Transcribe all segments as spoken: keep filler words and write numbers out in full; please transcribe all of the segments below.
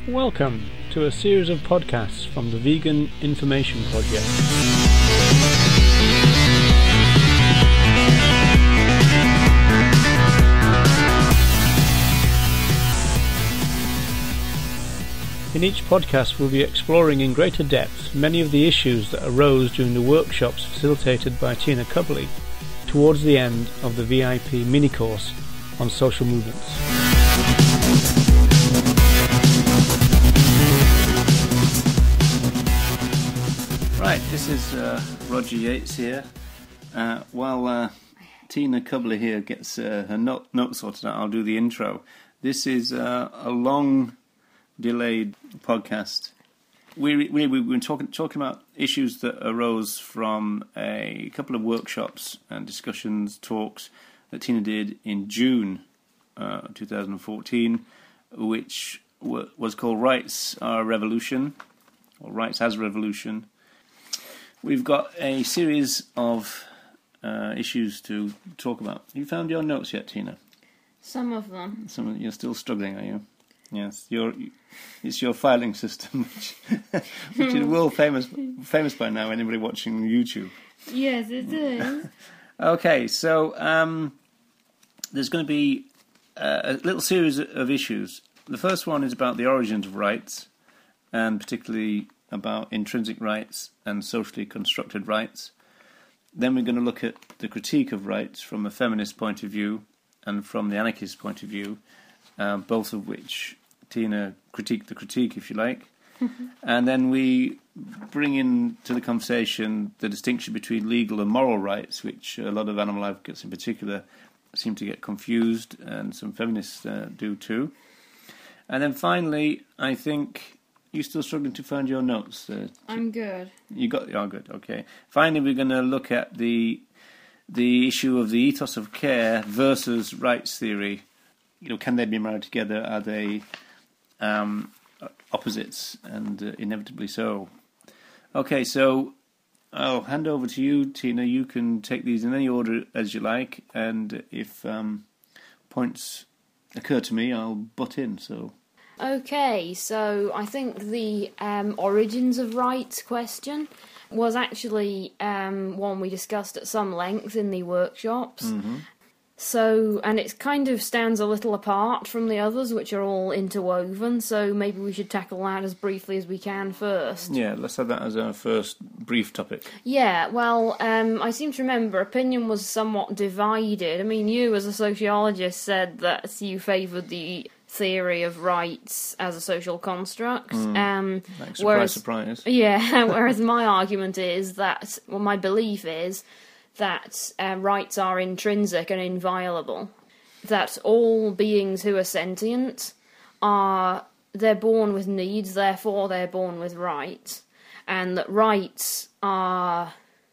Welcome to a series of podcasts from the Vegan Information Project. In each podcast we'll be exploring in greater depth many of the issues that arose during the workshops facilitated by Tina Cubley towards the end of the V I P mini-course on social movements. Right, this is uh, Roger Yates here. Uh, while uh, Tina Cubley here gets uh, her note, note sorted out, I'll do the intro. This is uh, a long delayed podcast. We we we've been talking talking about issues that arose from a couple of workshops and discussions, talks that Tina did in June uh, twenty fourteen, which w- was called "Rights Are a Revolution," or "Rights as a Revolution." We've got a series of uh, issues to talk about. You found your notes yet, Tina? Some of them. Some of, you're still struggling, are you? Yes, your it's your filing system, which, which is world famous famous by now. Anybody watching YouTube? Yes, it is. Okay, so um, there's going to be a, a little series of issues. The first one is about the origins of rights, and particularly about intrinsic rights and socially constructed rights. Then we're going to look at the critique of rights from a feminist point of view and from the anarchist point of view. Uh, both of which Tina critique the critique, if you like. And then we bring into the conversation the distinction between legal and moral rights, which a lot of animal advocates in particular seem to get confused, and some feminists uh, do too. And then finally, I think you're still struggling to find your notes. Uh, I'm good. You got? Oh, good. Okay. Finally, we're going to look at the the issue of the ethos of care versus rights theory. You know, can they be married together? Are they um, opposites, and uh, inevitably so? Okay, so I'll hand over to you, Tina. You can take these in any order as you like, and if um, points occur to me, I'll butt in. So, okay, so I think the um, origins of rights question was actually um, one we discussed at some length in the workshops. Mm-hmm. So, and it kind of stands a little apart from the others, which are all interwoven, so maybe we should tackle that as briefly as we can first. Yeah, let's have that as our first brief topic. Yeah, well, um, I seem to remember opinion was somewhat divided. I mean, you as a sociologist said that you favoured the theory of rights as a social construct. Mm, um, like surprise, whereas, surprise. Yeah, whereas my argument is that, well, my belief is that uh, rights are intrinsic and inviolable. That all beings who are sentient are, they're born with needs, therefore they're born with rights. And that rights are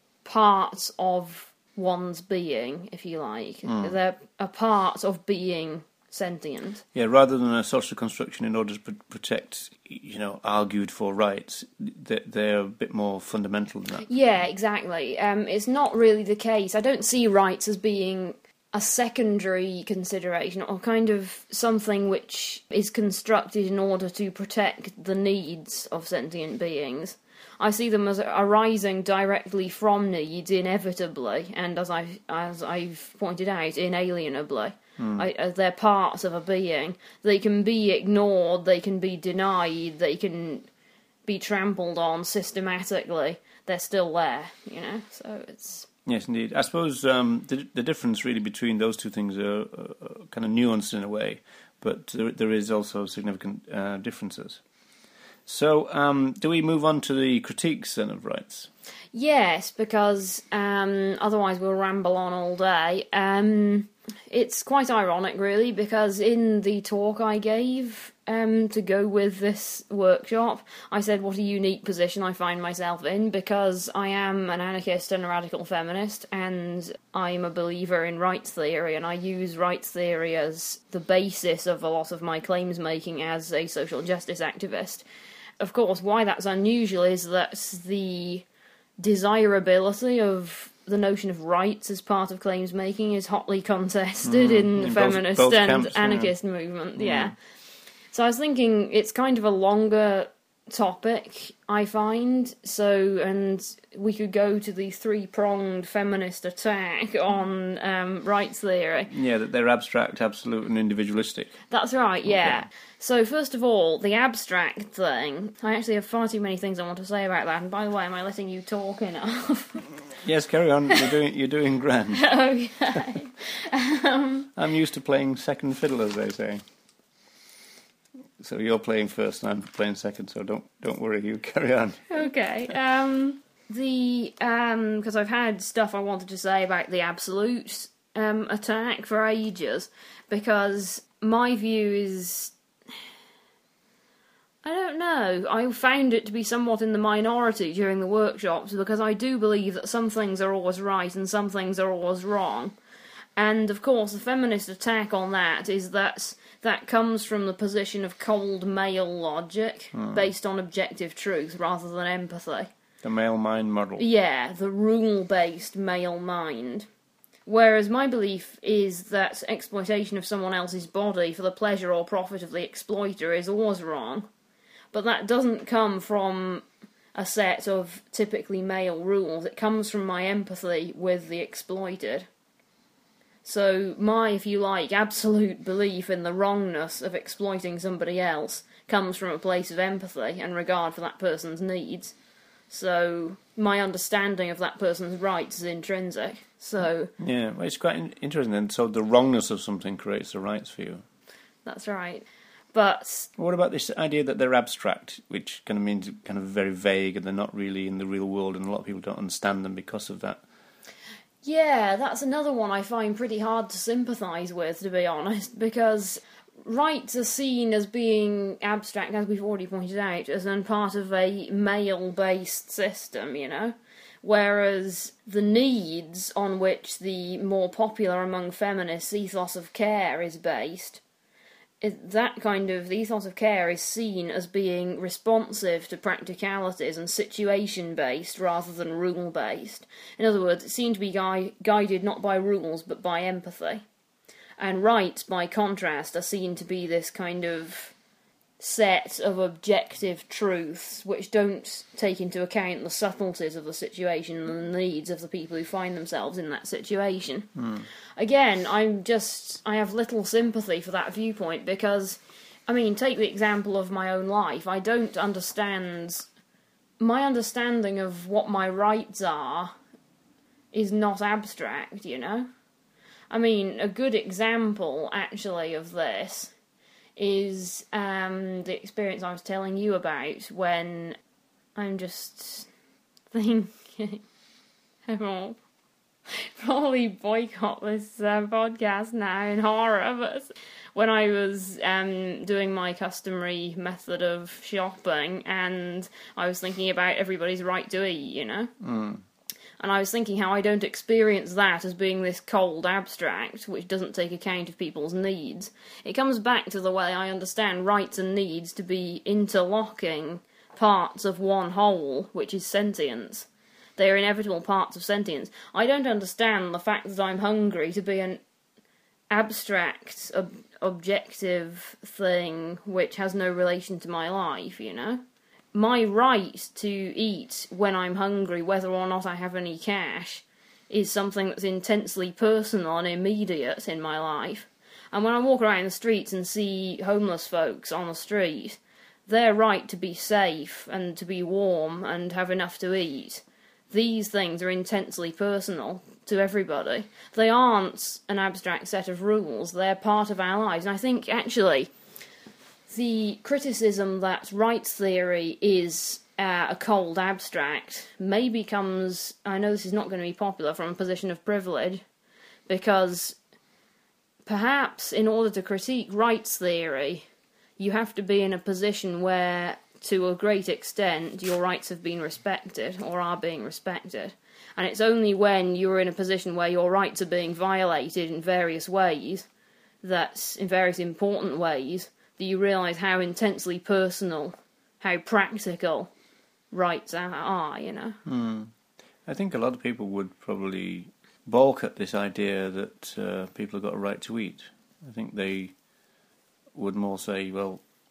part of one's being, if you like. Mm. They're a part of being sentient. Yeah, rather than a social construction in order to pr- protect, you know, argued for rights, they're a bit more fundamental than that. Yeah, exactly. Um, it's not really the case. I don't see rights as being a secondary consideration, or kind of something which is constructed in order to protect the needs of sentient beings. I see them as arising directly from needs, inevitably, and as I as I've pointed out, inalienably. Hmm. I, as they're parts of a being. They can be ignored, they can be denied, they can be trampled on systematically. They're still there, you know, so it's... Yes, indeed. I suppose um, the the difference really between those two things are uh, kind of nuanced in a way, but there, there is also significant uh, differences. So, um, do we move on to the critiques then of rights? Yes, because um, otherwise we'll ramble on all day. Um, it's quite ironic, really, because in the talk I gave um, to go with this workshop, I said what a unique position I find myself in, because I am an anarchist and a radical feminist, and I'm a believer in rights theory, and I use rights theory as the basis of a lot of my claims making as a social justice activist. Of course, why that's unusual is that the desirability of the notion of rights as part of claims making is hotly contested mm, in the in feminist both, both and camps, anarchist yeah. movement. Mm. Yeah. So I was thinking it's kind of a longer topic, I find. So, and we could go to the three-pronged feminist attack on um, rights theory. Yeah, that they're abstract, absolute, and individualistic. That's right, yeah. Okay. So, first of all, the abstract thing. I actually have far too many things I want to say about that. And by the way, am I letting you talk enough? Yes, carry on. You're doing, you're doing grand. Okay. um, I'm used to playing second fiddle, as they say. So you're playing first and I'm playing second, so don't don't worry, you carry on. Okay. Um, the um, because I've had stuff I wanted to say about the absolute um, attack for ages, because my view is, I don't know, I found it to be somewhat in the minority during the workshops, because I do believe that some things are always right and some things are always wrong. And, of course, the feminist attack on that is that that comes from the position of cold male logic, hmm. based on objective truth rather than empathy. The male mind model. Yeah, the rule-based male mind. Whereas my belief is that exploitation of someone else's body for the pleasure or profit of the exploiter is always wrong. But that doesn't come from a set of typically male rules. It comes from my empathy with the exploited. So my, if you like, absolute belief in the wrongness of exploiting somebody else comes from a place of empathy and regard for that person's needs. So my understanding of that person's rights is intrinsic. So yeah, well, it's quite in- interesting. And so the wrongness of something creates the rights for you. That's right. But what about this idea that they're abstract, which kind of means kind of very vague and they're not really in the real world, and a lot of people don't understand them because of that? Yeah, that's another one I find pretty hard to sympathise with, to be honest, because rights are seen as being abstract, as we've already pointed out, as in part of a male-based system, you know? Whereas the needs on which the more popular among feminists ethos of care is based, it, that kind of the ethos of care is seen as being responsive to practicalities and situation-based rather than rule-based. In other words, it seems to be gui- guided not by rules but by empathy. And rights, by contrast, are seen to be this kind of set of objective truths which don't take into account the subtleties of the situation and the needs of the people who find themselves in that situation. Hmm. Again, I'm just, I have little sympathy for that viewpoint because, I mean, take the example of my own life. I don't understand, my understanding of what my rights are is not abstract, you know? I mean, a good example, actually, of this is um, the experience I was telling you about when I'm just thinking, I'll probably boycott this uh, podcast now in horror, but when I was um, doing my customary method of shopping and I was thinking about everybody's right to eat, you know? Mm. And I was thinking how I don't experience that as being this cold abstract, which doesn't take account of people's needs. It comes back to the way I understand rights and needs to be interlocking parts of one whole, which is sentience. They are inevitable parts of sentience. I don't understand the fact that I'm hungry to be an abstract, ob- objective thing which has no relation to my life, you know? My right to eat when I'm hungry, whether or not I have any cash, is something that's intensely personal and immediate in my life. And when I walk around the streets and see homeless folks on the street, their right to be safe and to be warm and have enough to eat, these things are intensely personal to everybody. They aren't an abstract set of rules, they're part of our lives. And I think, actually, the criticism that rights theory is uh, a cold abstract maybe comes, I know this is not going to be popular, from a position of privilege, because perhaps in order to critique rights theory, you have to be in a position where, to a great extent, your rights have been respected, or are being respected. And it's only when you're in a position where your rights are being violated in various ways, that, in various important ways, that you realise how intensely personal, how practical rights are, are you know? Hmm. I think a lot of people would probably balk at this idea that uh, people have got a right to eat. I think they would more say, well,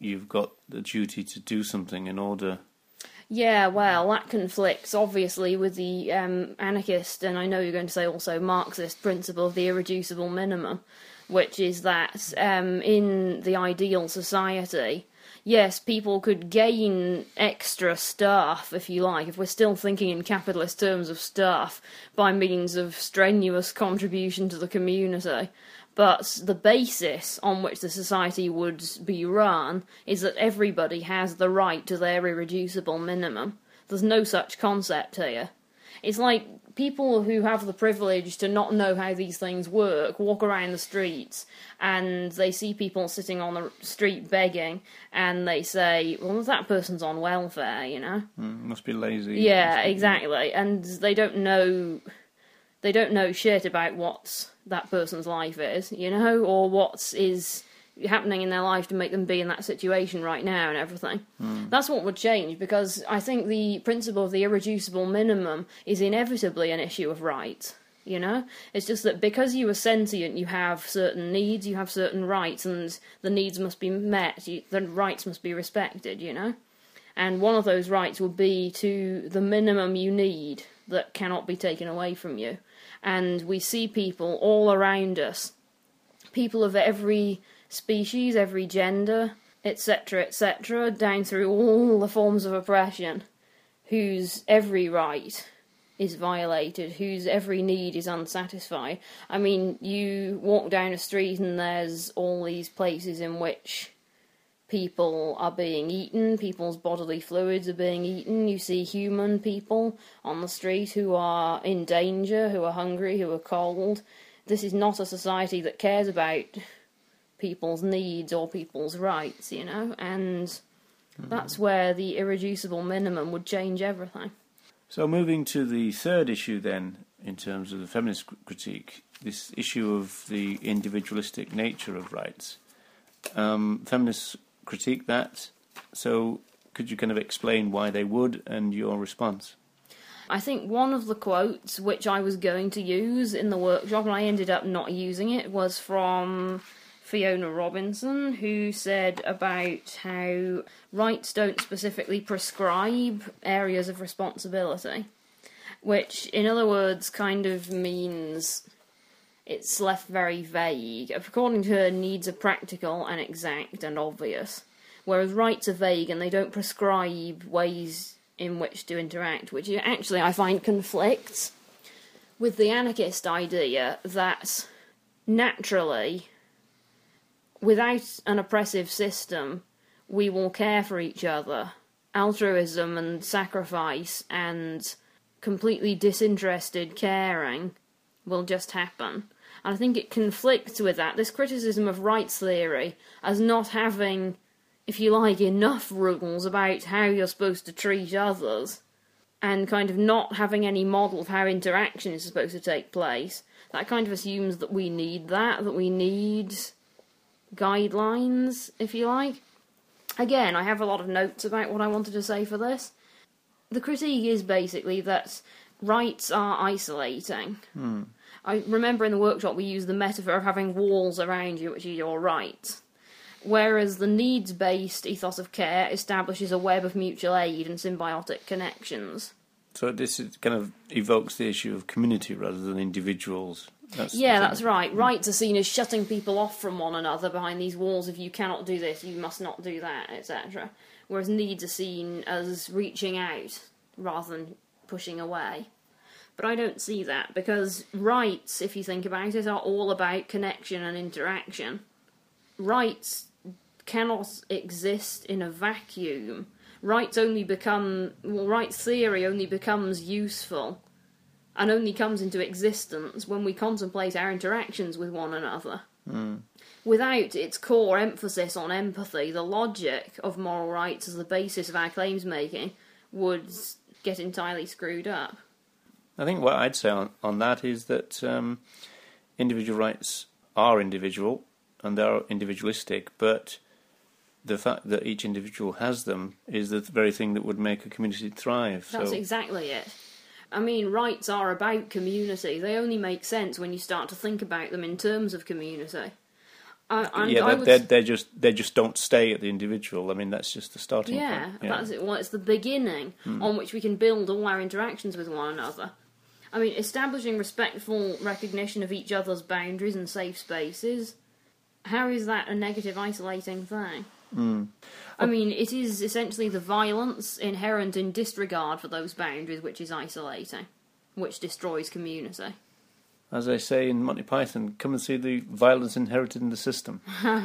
you've got the duty to do something in order. Yeah, well, that conflicts, obviously, with the um, anarchist, and I know you're going to say also Marxist, principle of the irreducible minimum, which is that um, in the ideal society, yes, people could gain extra stuff, if you like, if we're still thinking in capitalist terms of stuff, by means of strenuous contribution to the community. But the basis on which the society would be run is that everybody has the right to their irreducible minimum. There's no such concept here. It's like people who have the privilege to not know how these things work walk around the streets and they see people sitting on the street begging and they say, well, that person's on welfare, you know? Mm, must be lazy. Yeah, exactly. And they don't know... They don't know shit about what that person's life is, you know, or what is happening in their life to make them be in that situation right now and everything. Mm. That's what would change, because I think the principle of the irreducible minimum is inevitably an issue of right, you know? It's just that because you are sentient, you have certain needs, you have certain rights, and the needs must be met, you, the rights must be respected, you know? And one of those rights would be to the minimum you need that cannot be taken away from you. And we see people all around us, people of every species, every gender, et cetera, et cetera, down through all the forms of oppression, whose every right is violated, whose every need is unsatisfied. I mean, you walk down a street and there's all these places in which people are being eaten, people's bodily fluids are being eaten. You see human people on the street who are in danger, who are hungry, who are cold. This is not a society that cares about people's needs or people's rights, you know, and mm-hmm. that's where the irreducible minimum would change everything. So moving to the third issue then, in terms of the feminist critique, this issue of the individualistic nature of rights. Um, feminists critique that, so could you kind of explain why they would and your response? I think one of the quotes which I was going to use in the workshop, and I ended up not using it, was from Fiona Robinson, who said about how rights don't specifically prescribe areas of responsibility, which, in other words, kind of means it's left very vague. According to her, needs are practical and exact and obvious, whereas rights are vague and they don't prescribe ways in which to interact, which actually I find conflicts with the anarchist idea that naturally, without an oppressive system, we will care for each other. Altruism and sacrifice and completely disinterested caring will just happen. And I think it conflicts with that, this criticism of rights theory as not having, if you like, enough rules about how you're supposed to treat others, and kind of not having any model of how interaction is supposed to take place. That kind of assumes that we need that, that we need guidelines, if you like. Again, I have a lot of notes about what I wanted to say for this. The critique is basically that rights are isolating. Hmm. I remember in the workshop we used the metaphor of having walls around you, which are your rights. Whereas the needs-based ethos of care establishes a web of mutual aid and symbiotic connections. So this is kind of evokes the issue of community rather than individuals. That's yeah, that's right. Rights are seen as shutting people off from one another behind these walls. If you cannot do this, you must not do that, et cetera. Whereas needs are seen as reaching out rather than pushing away. But I don't see that, because rights, if you think about it, are all about connection and interaction. Rights cannot exist in a vacuum. Rights only become... Well, rights theory only becomes useful and only comes into existence when we contemplate our interactions with one another. Mm. Without its core emphasis on empathy, the logic of moral rights as the basis of our claims making would get entirely screwed up. I think what I'd say on, on that is that um, individual rights are individual and they are individualistic, but the fact that each individual has them is the very thing that would make a community thrive. That's so. exactly it. I mean, rights are about community. They only make sense when you start to think about them in terms of community. I, and yeah, I they would... they they just they just don't stay at the individual. I mean, that's just the starting yeah, point. Yeah, that's it. Well, it's the beginning hmm. on which we can build all our interactions with one another. I mean, establishing respectful recognition of each other's boundaries and safe spaces. How is that a negative, isolating thing? Mm. I mean, it is essentially the violence inherent in disregard for those boundaries which is isolating, which destroys community. As I say in Monty Python, come and see the violence inherited in the system.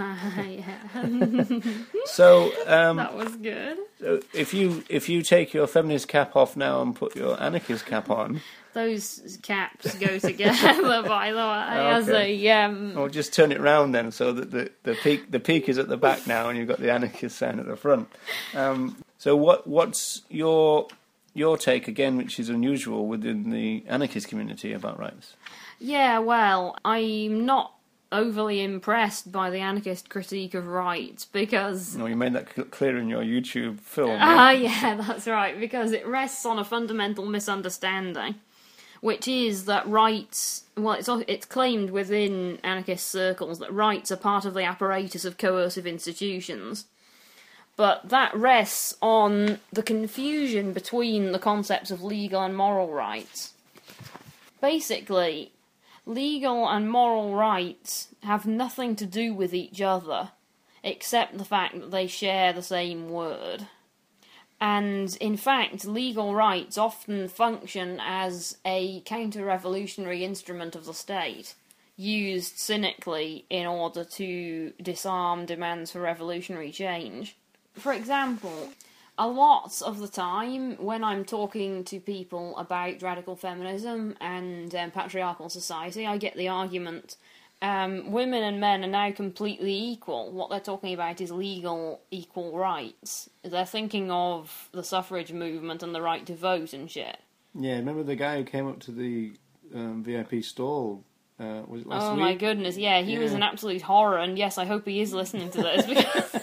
so um, that was good. So if you if you take your feminist cap off now and put your anarchist cap on, those caps go together. By the way, okay. as a um... or just turn it round then, so that the, the peak the peak is at the back now, and you've got the anarchist sign at the front. Um, so what what's your your take again, which is unusual within the anarchist community about rights? Yeah, well, I'm not overly impressed by the anarchist critique of rights because... No, you made that clear in your YouTube film. Ah, uh, yeah, that's right, because it rests on a fundamental misunderstanding, which is that rights... Well, it's, it's claimed within anarchist circles that rights are part of the apparatus of coercive institutions. But that rests on the confusion between the concepts of legal and moral rights. Basically, legal and moral rights have nothing to do with each other, except the fact that they share the same word. And, in fact, legal rights often function as a counter-revolutionary instrument of the state, used cynically in order to disarm demands for revolutionary change. For example, a lot of the time when I'm talking to people about radical feminism and um, patriarchal society, I get the argument, um, women and men are now completely equal. What they're talking about is legal equal rights. They're thinking of the suffrage movement and the right to vote and shit. Yeah, remember the guy who came up to the um, V I P stall? Uh, was it last oh week? My goodness, yeah, he yeah. was an absolute horror, and yes, I hope he is listening to this, because...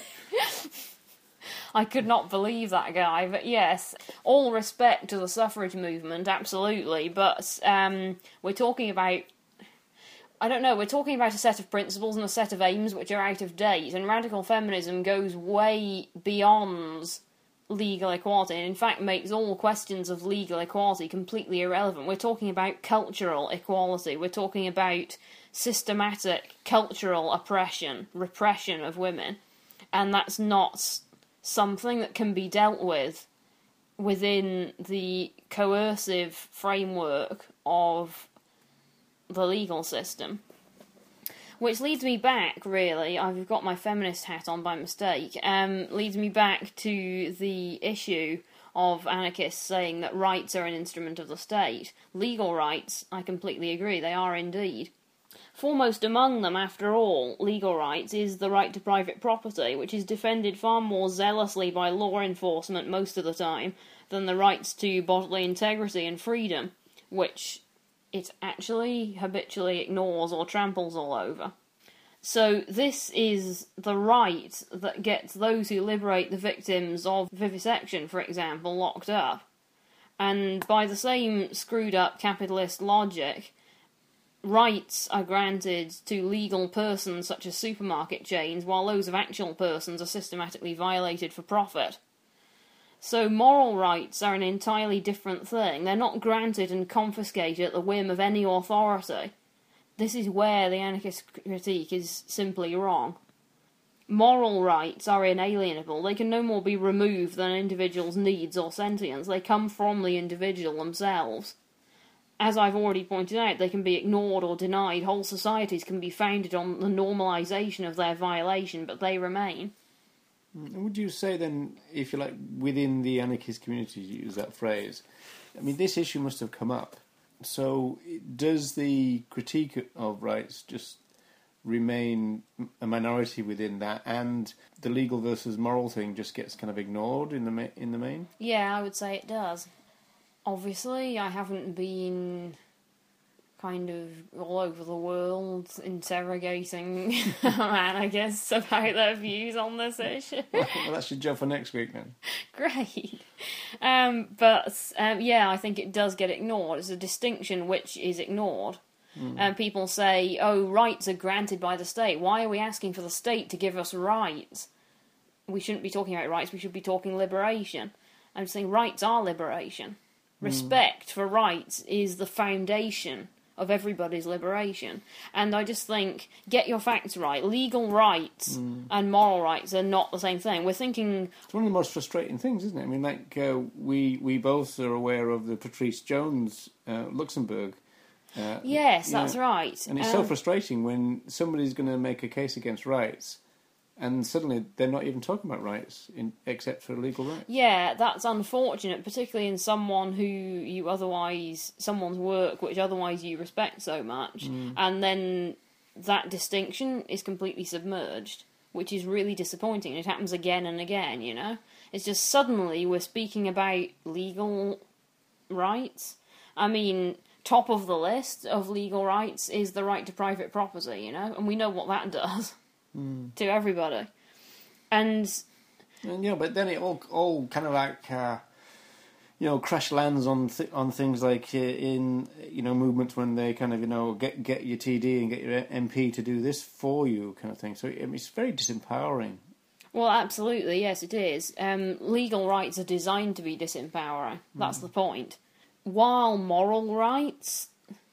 I could not believe that guy, but yes, all respect to the suffrage movement, absolutely, but um, we're talking about, I don't know, we're talking about a set of principles and a set of aims which are out of date, and radical feminism goes way beyond legal equality, and in fact makes all questions of legal equality completely irrelevant. We're talking about cultural equality, we're talking about systematic cultural oppression, repression of women, and that's not something that can be dealt with within the coercive framework of the legal system. Which leads me back, really, I've got my feminist hat on by mistake, um, leads me back to the issue of anarchists saying that rights are an instrument of the state. Legal rights, I completely agree, they are indeed. Foremost among them, after all, legal rights, is the right to private property, which is defended far more zealously by law enforcement most of the time than the rights to bodily integrity and freedom, which it actually habitually ignores or tramples all over. So this is the right that gets those who liberate the victims of vivisection, for example, locked up. And by the same screwed-up capitalist logic, rights are granted to legal persons such as supermarket chains, while those of actual persons are systematically violated for profit. So moral rights are an entirely different thing. They're not granted and confiscated at the whim of any authority. This is where the anarchist critique is simply wrong. Moral rights are inalienable. They can no more be removed than an individual's needs or sentience. They come from the individual themselves. As I've already pointed out, they can be ignored or denied. Whole societies can be founded on the normalisation of their violation, but they remain. Would you say then, if you like, within the anarchist community, you use that phrase, I mean, this issue must have come up. So does the critique of rights just remain a minority within that, and the legal versus moral thing just gets kind of ignored in the ma- in the main? Yeah, I would say it does. Obviously, I haven't been kind of all over the world interrogating anarchists about their views on this issue. Well, that's your job for next week then. Great. Um, but, um, yeah, I think it does get ignored. It's a distinction which is ignored. Mm. And people say, oh, rights are granted by the state. Why are we asking for the state to give us rights? We shouldn't be talking about rights, we should be talking liberation. I'm saying rights are liberation. Respect mm. for rights is the foundation of everybody's liberation. And I just think, get your facts right. Legal rights mm. and moral rights are not the same thing. We're thinking... It's one of the most frustrating things, isn't it? I mean, like, uh, we, we both are aware of the Patrice Jones, uh, Luxembourg. Uh, yes, that's know, right. And it's um, so frustrating when somebody's going to make a case against rights, and suddenly they're not even talking about rights, in, except for legal rights. Yeah, that's unfortunate, particularly in someone who you otherwise, someone's work which otherwise you respect so much, mm. and then that distinction is completely submerged, which is really disappointing. It happens again and again, you know? It's just suddenly we're speaking about legal rights. I mean, top of the list of legal rights is the right to private property, you know? And we know what that does. Mm. To everybody, and, and you know, but then it all all kind of like uh, you know crash lands on th- on things like uh, in you know movements when they kind of you know get get your T D and get your M P to do this for you kind of thing. So it, it's very disempowering. Well, absolutely, yes, it is. Um, legal rights are designed to be disempowering. That's mm. the point. While moral rights,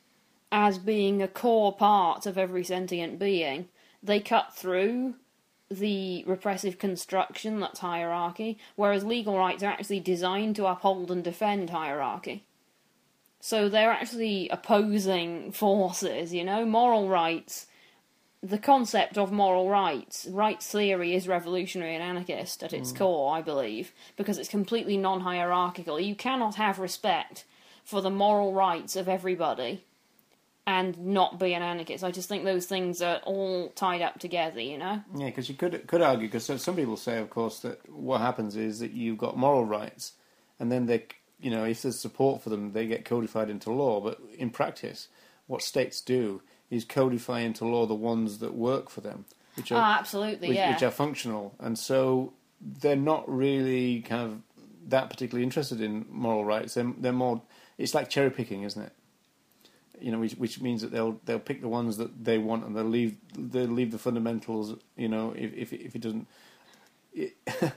as being a core part of every sentient being, they cut through the repressive construction that's hierarchy, whereas legal rights are actually designed to uphold and defend hierarchy. So they're actually opposing forces, you know? Moral rights, the concept of moral rights, rights theory is revolutionary and anarchist at its mm. core, I believe, because it's completely non-hierarchical. You cannot have respect for the moral rights of everybody and not be an anarchist. I just think those things are all tied up together, you know? Yeah, because you could could argue, because some people say, of course, that what happens is that you've got moral rights, and then they, you know, if there's support for them, they get codified into law. But in practice, what states do is codify into law the ones that work for them, which are ah, absolutely, which, yeah. which are functional, and so they're not really kind of that particularly interested in moral rights. They're, they're more. It's like cherry picking, isn't it? You know, which, which means that they'll they'll pick the ones that they want, and they'll leave they'll leave the fundamentals. You know, if if, if it doesn't. It,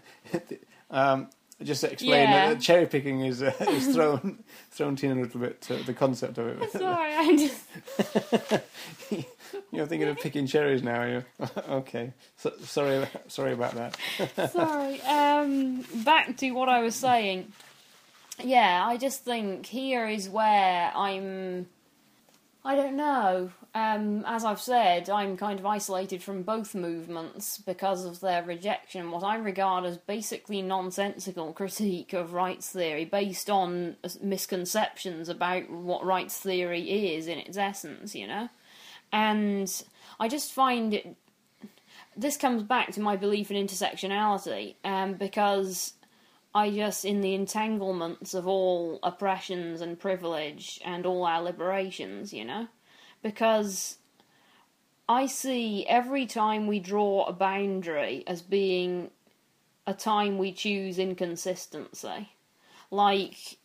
um, just to explain yeah. that cherry picking is uh, is thrown thrown in a little bit uh, the concept of it. Sorry, I just. You're thinking of picking cherries now, are you? Okay, so, sorry sorry about that. Sorry. Um, back to what I was saying. Yeah, I just think here is where I'm. I don't know. Um, as I've said, I'm kind of isolated from both movements because of their rejection. What I regard as basically nonsensical critique of rights theory based on misconceptions about what rights theory is in its essence, you know? And I just find it... This comes back to my belief in intersectionality, um, because I just, in the entanglements of all oppressions and privilege and all our liberations, you know? Because I see every time we draw a boundary as being a time we choose inconsistency. Like,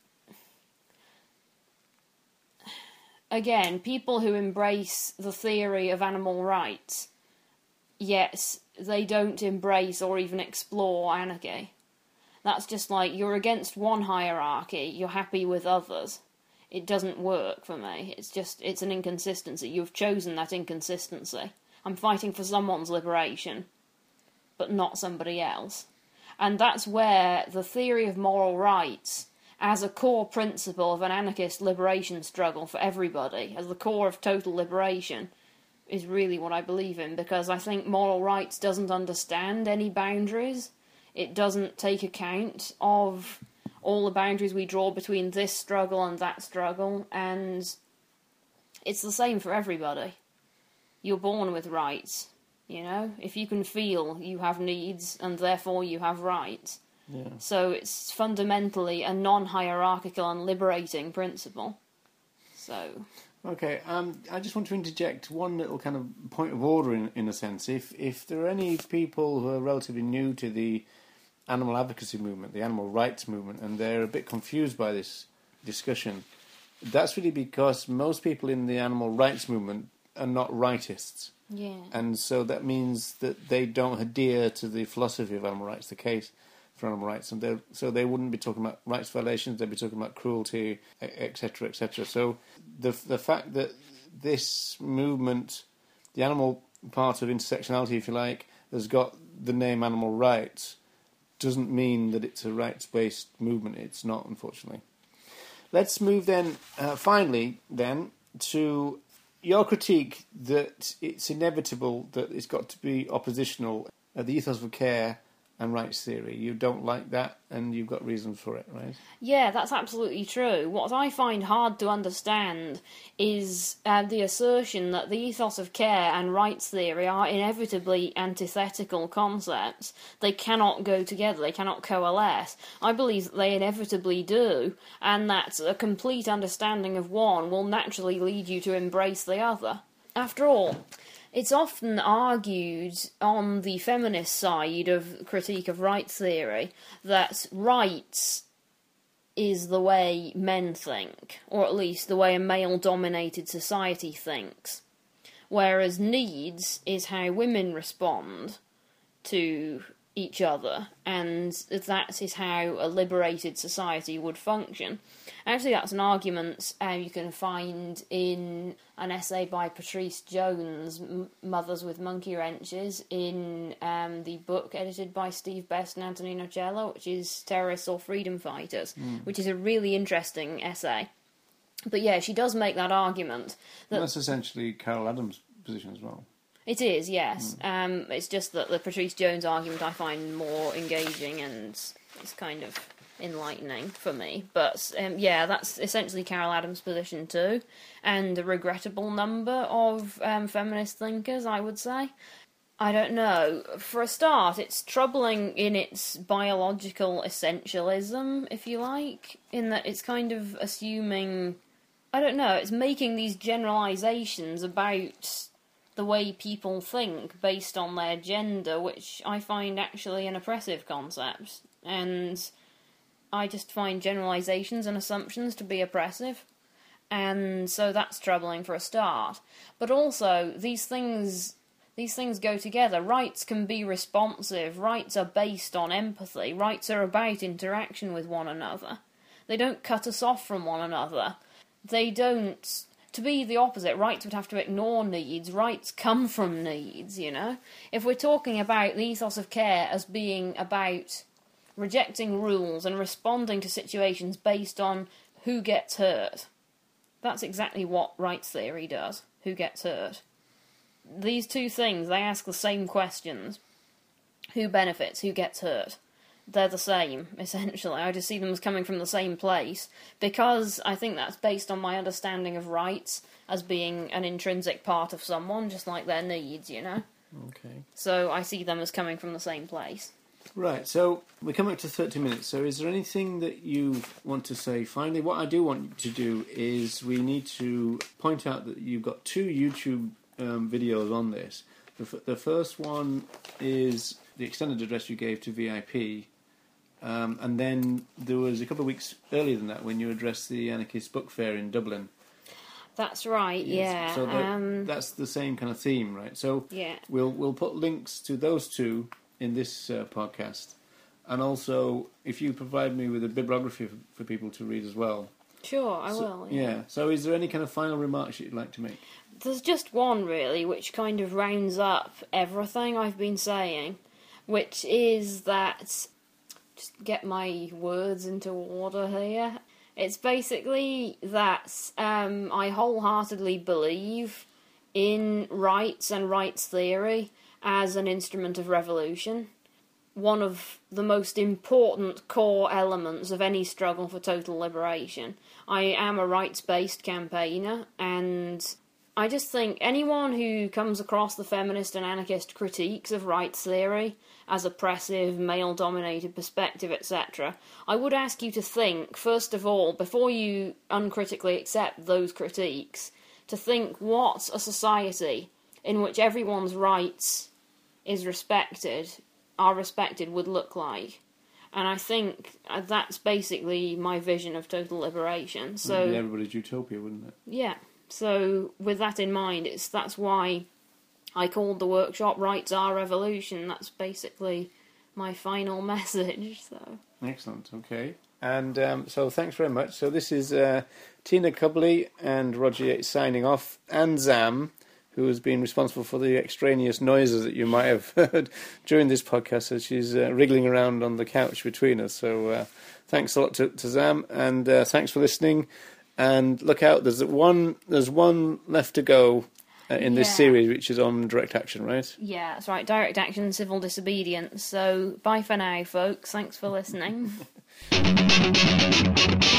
again, people who embrace the theory of animal rights, yet they don't embrace or even explore anarchy. That's just like, you're against one hierarchy, you're happy with others. It doesn't work for me. It's just, it's an inconsistency. You've chosen that inconsistency. I'm fighting for someone's liberation, but not somebody else. And that's where the theory of moral rights, as a core principle of an anarchist liberation struggle for everybody, as the core of total liberation, is really what I believe in, because I think moral rights doesn't understand any boundaries. It doesn't take account of all the boundaries we draw between this struggle and that struggle, and it's the same for everybody. You're born with rights, you know? If you can feel, you have needs, and therefore you have rights. Yeah. So it's fundamentally a non-hierarchical and liberating principle. So... Okay, um, I just want to interject one little kind of point of order in, in a sense. If if there are any people who are relatively new to the animal advocacy movement, the animal rights movement, and they're a bit confused by this discussion, that's really because most people in the animal rights movement are not rightists. Yeah. And so that means that they don't adhere to the philosophy of animal rights, the case for animal rights. And so they wouldn't be talking about rights violations, they'd be talking about cruelty, et cetera, et cetera. So the the fact that this movement, the animal part of intersectionality, if you like, has got the name animal rights, doesn't mean that it's a rights-based movement. It's not, unfortunately. Let's move then, uh, finally, then, to your critique that it's inevitable that it's got to be oppositional, uh, the ethos of care and rights theory. You don't like that, and you've got reasons for it, right? Yeah, that's absolutely true. What I find hard to understand is uh, the assertion that the ethos of care and rights theory are inevitably antithetical concepts. They cannot go together, they cannot coalesce. I believe that they inevitably do, and that a complete understanding of one will naturally lead you to embrace the other. After all, it's often argued on the feminist side of critique of rights theory that rights is the way men think, or at least the way a male-dominated society thinks, whereas needs is how women respond to each other, and that is how a liberated society would function. Actually, that's an argument uh, you can find in an essay by Patrice Jones, M- Mothers with Monkey Wrenches, in um, the book edited by Steve Best and Antonino Cello, which is Terrorists or Freedom Fighters, mm. which is a really interesting essay. But yeah, she does make that argument. That that's essentially Carol Adams' position as well. It is, yes. Mm. Um, it's just that the Patrice Jones argument I find more engaging and it's kind of enlightening for me. But um, yeah, that's essentially Carol Adams' position too, and a regrettable number of um, feminist thinkers, I would say. I don't know. For a start, it's troubling in its biological essentialism, if you like, in that it's kind of assuming... I don't know, it's making these generalisations about the way people think based on their gender, which I find actually an oppressive concept. And I just find generalisations and assumptions to be oppressive. And so that's troubling for a start. But also, these things... These things go together. Rights can be responsive. Rights are based on empathy. Rights are about interaction with one another. They don't cut us off from one another. They don't... To be the opposite, rights would have to ignore needs. Rights come from needs, you know? If we're talking about the ethos of care as being about rejecting rules and responding to situations based on who gets hurt, that's exactly what rights theory does. Who gets hurt? These two things, they ask the same questions. Who benefits? Who gets hurt? They're the same, essentially. I just see them as coming from the same place, because I think that's based on my understanding of rights as being an intrinsic part of someone, just like their needs, you know? Okay. So I see them as coming from the same place. Right, so we're coming up to thirty minutes, so is there anything that you want to say finally? What I do want to do is we need to point out that you've got two YouTube um, videos on this. The, f- the first one is the extended address you gave to V I P, um, and then there was a couple of weeks earlier than that when you addressed the Anarchist Book Fair in Dublin. That's right, yes. yeah. So um, that's the same kind of theme, right? So yeah. we'll we'll put links to those two in this uh, podcast, and also if you provide me with a bibliography for, for people to read as well. Sure, I so, will. Yeah. yeah. So is there any kind of final remarks you'd like to make? There's just one, really, which kind of rounds up everything I've been saying, which is that... Just get my words into order here. It's basically that um, I wholeheartedly believe in rights and rights theory as an instrument of revolution. One of the most important core elements of any struggle for total liberation. I am a rights-based campaigner, and I just think anyone who comes across the feminist and anarchist critiques of rights theory as oppressive, male-dominated perspective, et cetera, I would ask you to think, first of all, before you uncritically accept those critiques, to think what a society in which everyone's rights is respected, are respected, would look like. And I think that's basically my vision of total liberation. So It'd be everybody's utopia, wouldn't it? Yeah. So with that in mind, it's that's why I called the workshop Rights Are Revolution. That's basically my final message. So excellent. Okay. And um, so thanks very much. So this is uh, Tina Cubley and Roger Yates signing off, and Zam, who has been responsible for the extraneous noises that you might have heard during this podcast. So she's uh, wriggling around on the couch between us. So uh, thanks a lot to, to Zam, and uh, thanks for listening. And look out, there's one there's one left to go uh, in this Yeah. series, which is on direct action, right? yeah, that's right. Direct action, civil disobedience. So bye for now, folks. Thanks for listening.